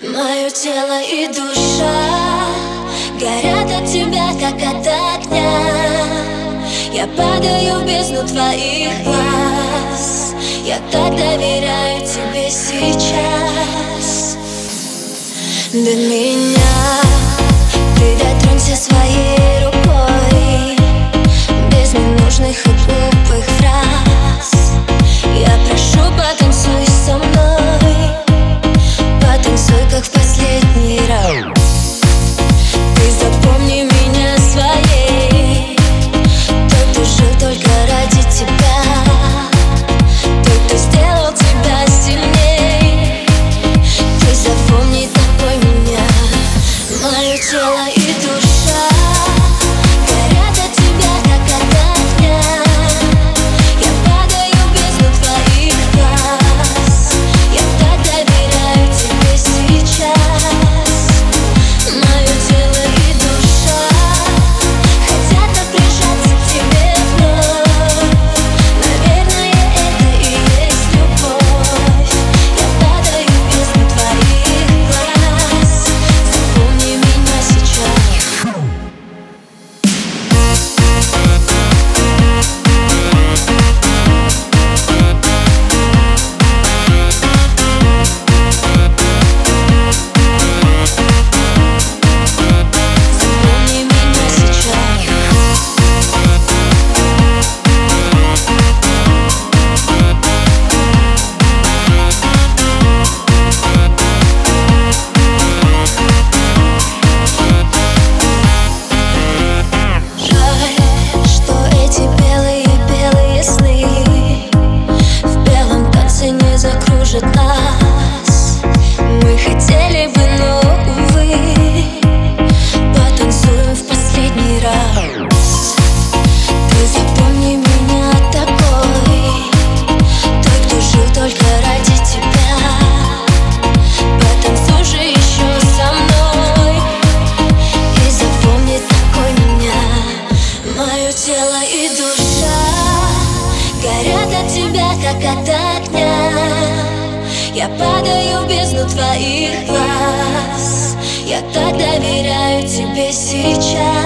Мое тело и душа горят от тебя, как от огня. Я падаю в бездну твоих глаз. Я так доверяю тебе сейчас. До меня ты дотронься своей рукой, без ненужных и глупых фраз. Я прошу, потанцуй со мной, потанцуй, как в последний раз. Ты запомни меня своей, тот, кто жил только ради тебя, тот, кто сделал тебя сильней. Ты запомни такой меня. Мое тело и душа горят от тебя, как от огня. Я падаю в бездну твоих глаз. Я так доверяю тебе сейчас. Мое тело и душа хотят так прижаться к тебе вновь. Наверное, это и есть любовь. Я падаю в бездну твоих глаз. Запомни меня сейчас. Запомни меня сейчас. Жаль, что эти белые сны в белом танце не закружат нас. Мы хотели бы, но, увы, потанцуем в последний раз. Ты запомни меня такой, той, кто жил только ради тебя. Потанцуй же еще со мной и запомни такой меня. Мое тело и душа горят от тебя, как от огня. Я падаю в бездну твоих глаз. Я так доверяю тебе сейчас.